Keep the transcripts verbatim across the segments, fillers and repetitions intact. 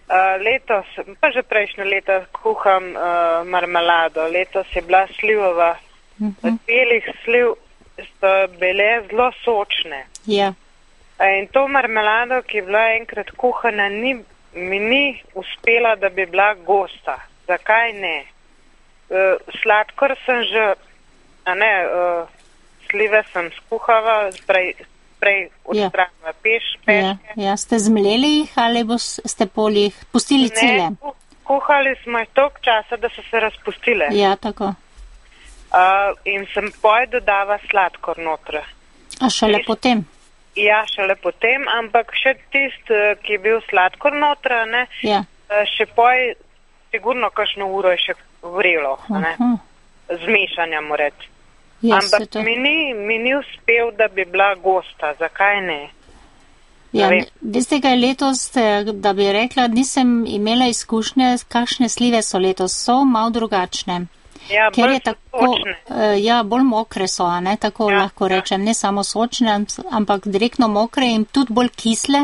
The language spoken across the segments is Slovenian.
Uh, letos, pa že prejšnje leto kuham uh, marmelado. Letos je bila slivova. Uh-huh. Od belih sliv so bile zelo sočne. Ja. Uh, in to marmelado, ki je bila enkrat kuhana, ni, mi ni uspela, da bi bila gosta. Zakaj ne? Uh, sladkor sem že, a ne, uh, slive sem skuhala, prej, prej odstranila ja. peš, peške. Ja, ja, ste zmleli jih ali bo ste pol jih pustili cele? Ne, kuhali smo jih toliko časa, da so se razpustile. Ja, tako. Uh, in sem poj dodava sladkor noter. A šele Tist, potem? Ja, šele potem, ampak še tist, ki je bil sladkor noter, ne, ja. še poj sigurno kakšno uro je še vrelo, ne, uh-huh. zmešanja moret. Ja, ampak mi ni, mi ni uspel, da bi bila gosta, zakaj ne? Ja, veste kaj letos, da bi rekla, nisem imela izkušnje, kakšne slive so letos, so malo drugačne. Ja, ker je tako, sočne. Ja, bolj mokre so, a ne, tako ja, lahko rečem, ja. Ne samo sočne, ampak direktno mokre in tudi bolj kisle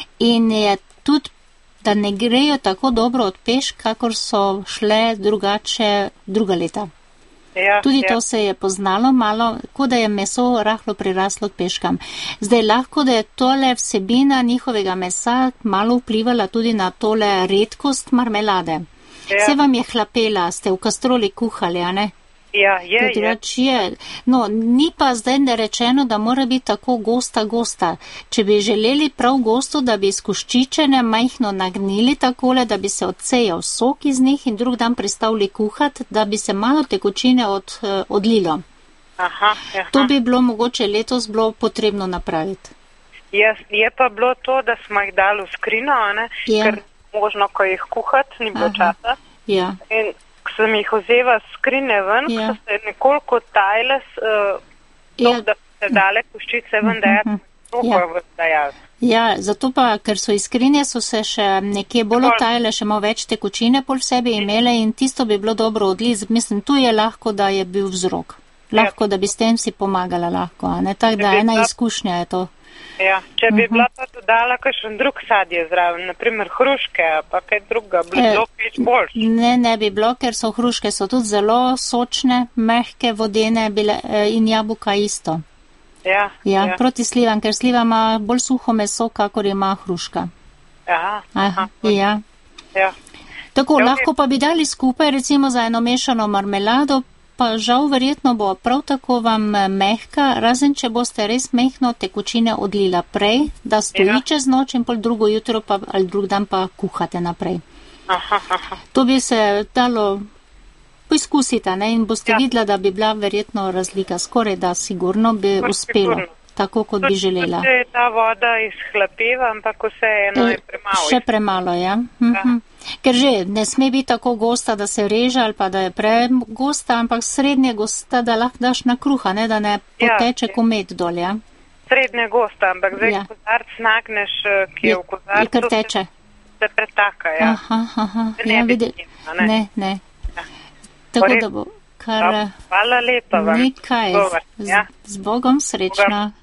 in je tudi, da ne grejo tako dobro od peš, kakor so šle drugače druga leta. Ja, tudi ja. To se je poznalo malo, kot da je meso rahlo priraslo od peškam. Zdaj lahko, da je tole vsebina njihovega mesa malo vplivala tudi na tole redkost marmelade. Ja. Se vam je hlapela, ste v kastroli kuhali, a ne? Ja, je, drugač je. No, ni pa zdaj nerečeno, da mora biti tako gosta, gosta. Če bi želeli prav gosto, da bi iz koščičene majhno nagnili takole, da bi se odsejal sok iz njih in drug dan pristavili kuhat, da bi se malo tekočine od, odlilo. Aha, aha. To bi bilo mogoče letos bilo potrebno napraviti. Je, je pa bilo to, da smo jih dali v skrino, a ne? Ja. Ker možno, ko jih kuhat, ni bilo časa. Ja. In ko sem jih vzela skrine ven, ja. So se nekoliko tajle, uh, ja. Da se dale koščice ven, da je to ja. dajal. Ja, zato pa, ker so iz skrinje, so se še nekje bolj otajle, še malo več tekočine pol v sebi imele in tisto bi bilo dobro odliz. Mislim, tu je lahko, da je bil vzrok. Lahko, ja. Da bi s tem si pomagala lahko, a ne tako, da ena izkušnja je to. Ja, če bi uh-huh. bila pa dodala kakšen drug sadje zraven, naprimer hruške, pa kaj druga, bi bilo več boljš. Ne, ne bi bilo, ker so hruške, so tudi zelo sočne, mehke, vodene bile, in jabuka isto. Ja, ja, ja. Proti slivam, ker sliva ima bolj suho meso, kakor ima hruška. Aha, aha. Ja. Ja. Tako, ja, lahko pa bi dali skupaj, recimo za eno mešano marmelado, pa žal verjetno bo prav tako vam mehka, razen če boste res mehno tekočine odlila prej, da stoji ja. Čez noč in pol drugo jutro pa, ali drug dan pa kuhate naprej. Aha, aha. To bi se dalo poizkusiti, ne, in boste ja. Videla, da bi bila verjetno razlika, skoraj da sigurno bi Skoraj uspelo, sigurno. Tako kot bi želela. Tudi ta voda izhlapeva, ampak vse eno je premalo. Še premalo, ja. ja. Mhm. Ker že ne sme biti tako gosta, da se reže ali pa da je pregosta, ampak srednje gosta, da lahko daš na kruha, ne, da ne poteče ja, komet dol, ja. Srednje gosta, ampak zdaj ja. Kozarc nagneš, ki je, je v kozarcu, kar teče. Se, se pretaka, ja. Aha, aha, ne, ja, vidi, ne, ne, ne. Ja. Tako da bo, kar... Hvala lepa vam. Nekaj, z, ja. z Bogom srečno. Bogom.